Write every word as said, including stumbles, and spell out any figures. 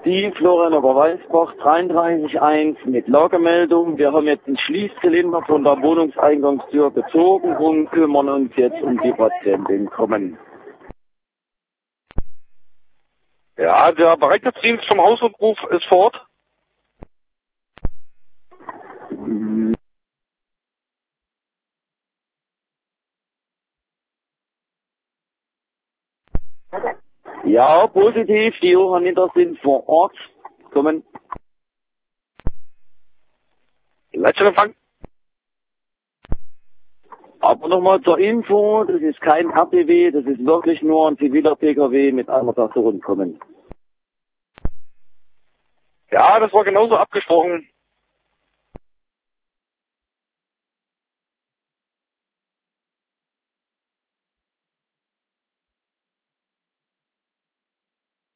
Die Florian Oberwalsbach dreiunddreißig eins mit Lagermeldung. Wir haben jetzt den Schließzylinder von der Wohnungseingangstür gezogen und kümmern uns jetzt um die Patientin. Kommen. Ja, der Bereitschaftsdienst vom Hausnotruf ist vor Ort. Ja, positiv. Die Johanniter sind vor Ort. Kommen. Leitstellempfang. Aber nochmal zur Info, das ist kein R P W, das ist wirklich nur ein ziviler P K W mit einer Person. Kommen. Ja, das war genauso abgesprochen.